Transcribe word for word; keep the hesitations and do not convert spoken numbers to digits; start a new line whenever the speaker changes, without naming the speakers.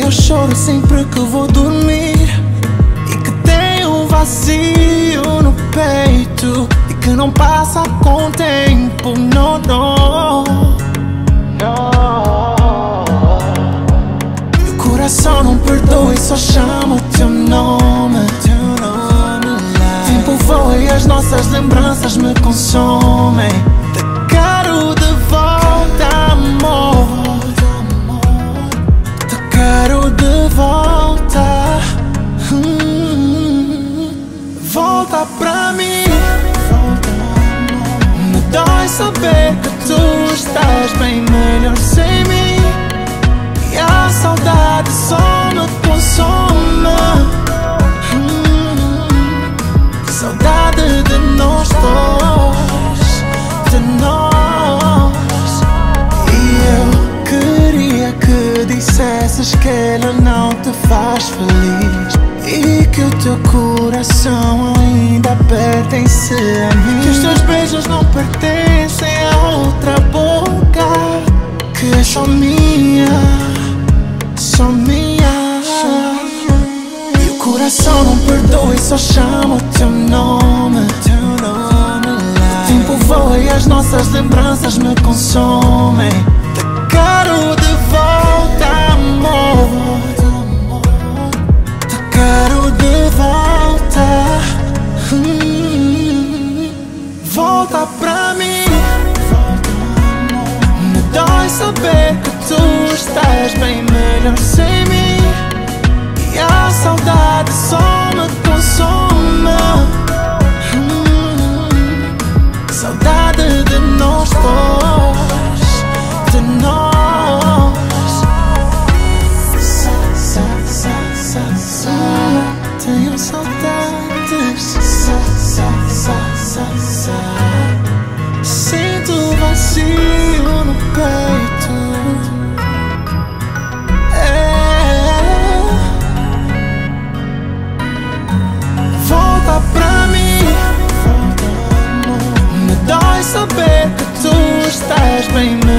eu choro sempre que vou dormir, e que tenho um vazio no peito e que não passa com o tempo, não, não, não. E o coração não perdoa e só chama o teu nome. O tempo voa e as nossas lembranças me consomem. Te quero de volta, amor. Te quero de volta. hum, Volta pra mim. Me dói saber que tu estás bem melhor sem mim, e a saudade só me consome. hum, Saudade de nós dois, de nós. E eu queria que dissesses que ela não te faz feliz, e que o teu coração ainda pertence a mim, que os teus beijos não pertencem a outra boca, que é só minha, só minha. E o coração não perdoa e só chama o teu nome. O tempo voa e as nossas lembranças me consomem. Te quero de volta, amor. Te quero de volta. hum, Volta pra mim. Me dói saber que tu estás bem melhor sem mim, e a saudade só me consome. hum, Saudade de nós dois, de nós. Sa, sa, sa, sa, sa. Tenho saudades. Sa, sa, sa, sa, sa. Sinto vazio no peito. É. Volta pra mim. Me dói saber que tu estás bem melhor